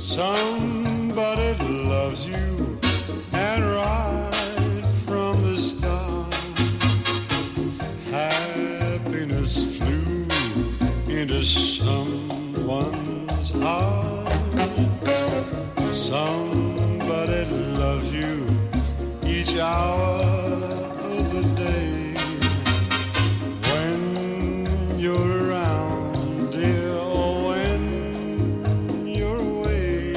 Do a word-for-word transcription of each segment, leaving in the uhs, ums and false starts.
Somebody loves you, and right from the start, happiness flew into someone's heart. Somebody loves you each hour of the day. When you're around, dear, or when you're away,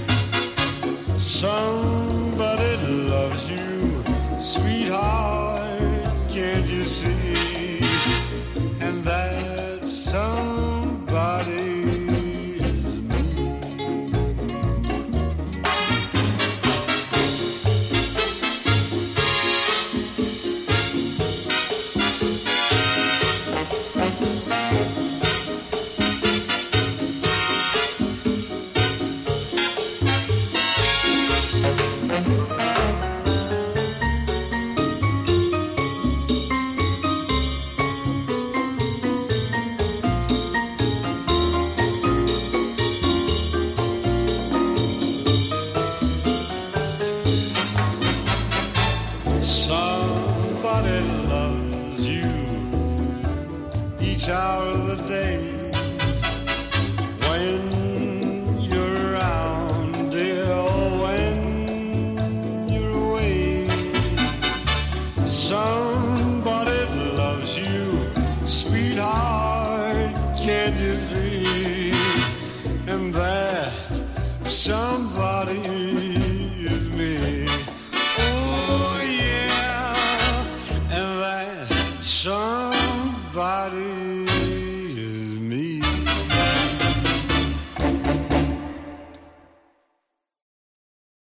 somebody loves you, sweetheart, can't you see? And that somebody Somebody loves you each hour of the day. When you're around, dear, or when you're away, somebody loves you, sweetheart, can't you see? And that somebody is me. Somebody